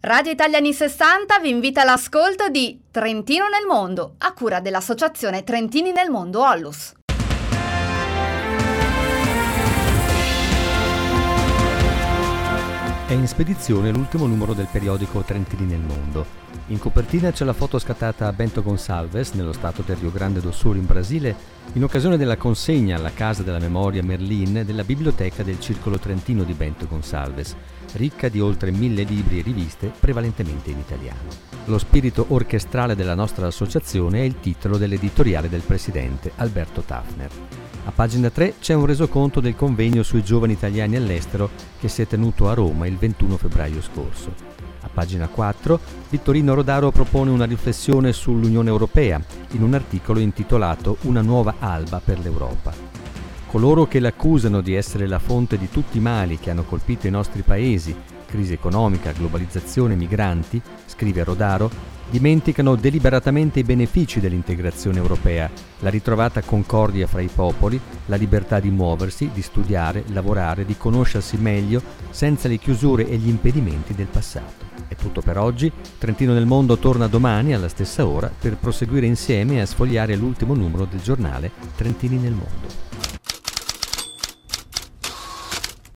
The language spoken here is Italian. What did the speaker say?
Radio Italiani 60 vi invita all'ascolto di Trentino nel Mondo, a cura dell'Associazione Trentini nel Mondo Onlus. È in spedizione l'ultimo numero del periodico Trentini nel Mondo. In copertina c'è la foto scattata a Bento Gonçalves, nello stato del Rio Grande do Sul in Brasile, in occasione della consegna alla Casa della Memoria Merlin della biblioteca del Circolo Trentino di Bento Gonçalves, ricca di oltre 1000 libri e riviste, prevalentemente in italiano. Lo spirito orchestrale della nostra associazione è il titolo dell'editoriale del presidente, Alberto Taffner. A pagina 3 c'è un resoconto del convegno sui giovani italiani all'estero che si è tenuto a Roma il 21 febbraio scorso. A pagina 4 Vittorino Rodaro propone una riflessione sull'Unione Europea in un articolo intitolato Una nuova alba per l'Europa. Coloro che l'accusano di essere la fonte di tutti i mali che hanno colpito i nostri paesi, crisi economica, globalizzazione, migranti, scrive Rodaro, dimenticano deliberatamente i benefici dell'integrazione europea, la ritrovata concordia fra i popoli, la libertà di muoversi, di studiare, lavorare, di conoscersi meglio, senza le chiusure e gli impedimenti del passato. È tutto per oggi. Trentino nel Mondo torna domani alla stessa ora per proseguire insieme a sfogliare l'ultimo numero del giornale Trentini nel Mondo.